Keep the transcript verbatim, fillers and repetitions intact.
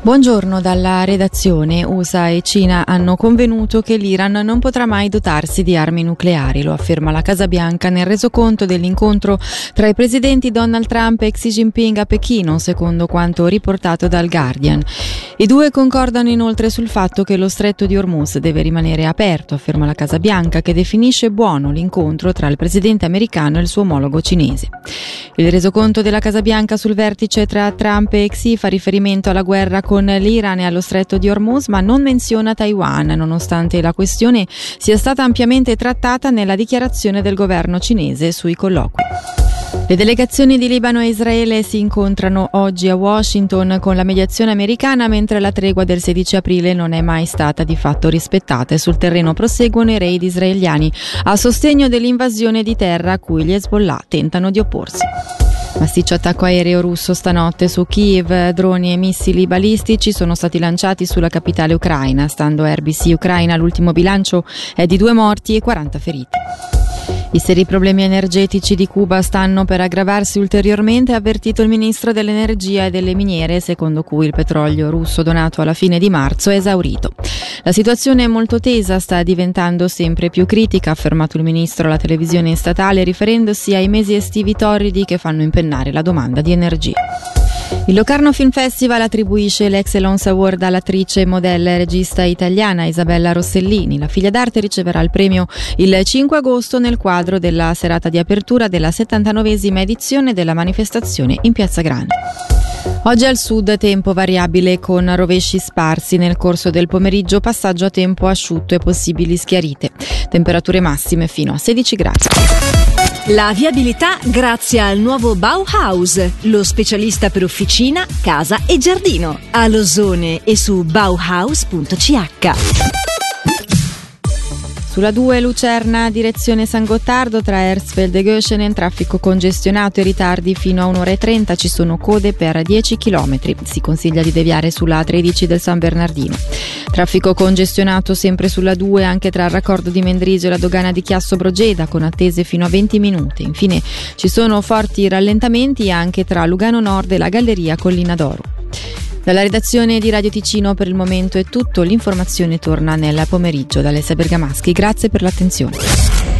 Buongiorno dalla redazione. U S A e Cina hanno convenuto che l'Iran non potrà mai dotarsi di armi nucleari, lo afferma la Casa Bianca nel resoconto dell'incontro tra i presidenti Donald Trump e Xi Jinping a Pechino, secondo quanto riportato dal Guardian. I due concordano inoltre sul fatto che lo stretto di Hormuz deve rimanere aperto, afferma la Casa Bianca, che definisce buono l'incontro tra il presidente americano e il suo omologo cinese. Il resoconto della Casa Bianca sul vertice tra Trump e Xi fa riferimento alla guerra con l'Iran e allo stretto di Hormuz, ma non menziona Taiwan, nonostante la questione sia stata ampiamente trattata nella dichiarazione del governo cinese sui colloqui. Le delegazioni di Libano e Israele si incontrano oggi a Washington con la mediazione americana, mentre la tregua del sedici aprile non è mai stata di fatto rispettata e sul terreno proseguono i raid israeliani a sostegno dell'invasione di terra a cui gli Hezbollah tentano di opporsi. Massiccio attacco aereo russo stanotte su Kiev, droni e missili balistici sono stati lanciati sulla capitale ucraina. Stando a R B C Ucraina, l'ultimo bilancio è di due morti e quaranta feriti. I seri problemi energetici di Cuba stanno per aggravarsi ulteriormente, ha avvertito il ministro dell'energia e delle miniere, secondo cui il petrolio russo donato alla fine di marzo è esaurito. La situazione è molto tesa, sta diventando sempre più critica, ha affermato il ministro alla televisione statale, riferendosi ai mesi estivi torridi che fanno impennare la domanda di energia. Il Locarno Film Festival attribuisce l'Excellence Award all'attrice, modella e regista italiana Isabella Rossellini. La figlia d'arte riceverà il premio il cinque agosto nel quadro della serata di apertura della settantanovesima edizione della manifestazione in Piazza Grande. Oggi al sud tempo variabile con rovesci sparsi, nel corso del pomeriggio passaggio a tempo asciutto e possibili schiarite. Temperature massime fino a sedici gradi. La viabilità grazie al nuovo Bauhaus, lo specialista per officina, casa e giardino. A Losone e su bauhaus punto c h. Sulla due Lucerna, direzione San Gottardo, tra Hersfeld e Göschenen, traffico congestionato e ritardi fino a un'ora e trenta, ci sono code per dieci chilometri. Si consiglia di deviare sulla A tredici del San Bernardino. Traffico congestionato sempre sulla due anche tra il raccordo di Mendrisio e la dogana di Chiasso Brogeda, con attese fino a venti minuti. Infine ci sono forti rallentamenti anche tra Lugano Nord e la Galleria Collina d'Oro. Dalla redazione di Radio Ticino per il momento è tutto, l'informazione torna nel pomeriggio dalle sei Bergamaschi. Grazie per l'attenzione.